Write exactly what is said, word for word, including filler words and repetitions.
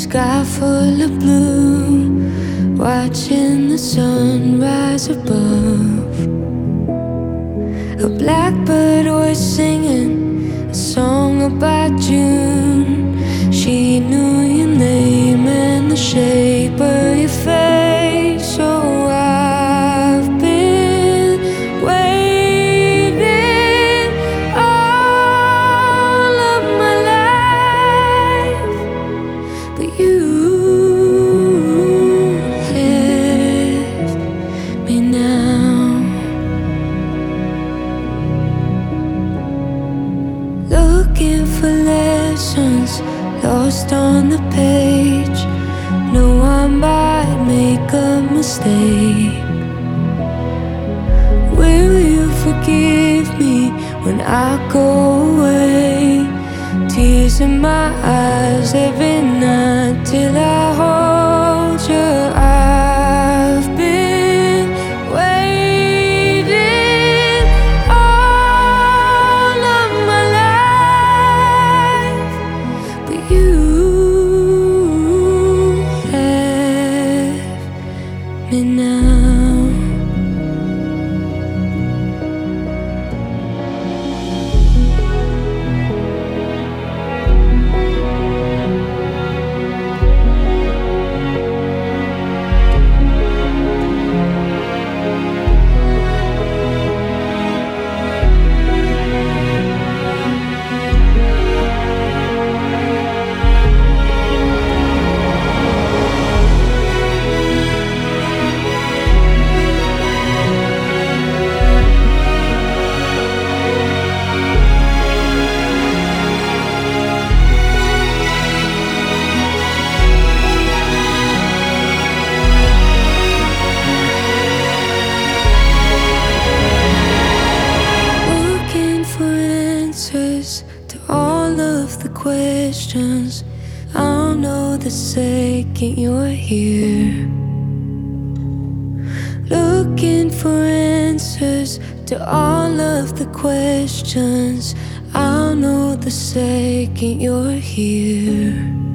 Sky full of blue, watching the sun rise above. A blackbird was singing a song about June. She knew your name and the shape of your face. So I've been waiting all of my life, but you left me now. Looking for lessons lost on the page. No, I might make a mistake. Will you forgive me when I go away? Tears in my eyes every night till I hold you. I've been waiting all of my life, but you left me now. To all of the questions, I'll know the second you're here. Looking for answers to all of the questions, I'll know the second you're here.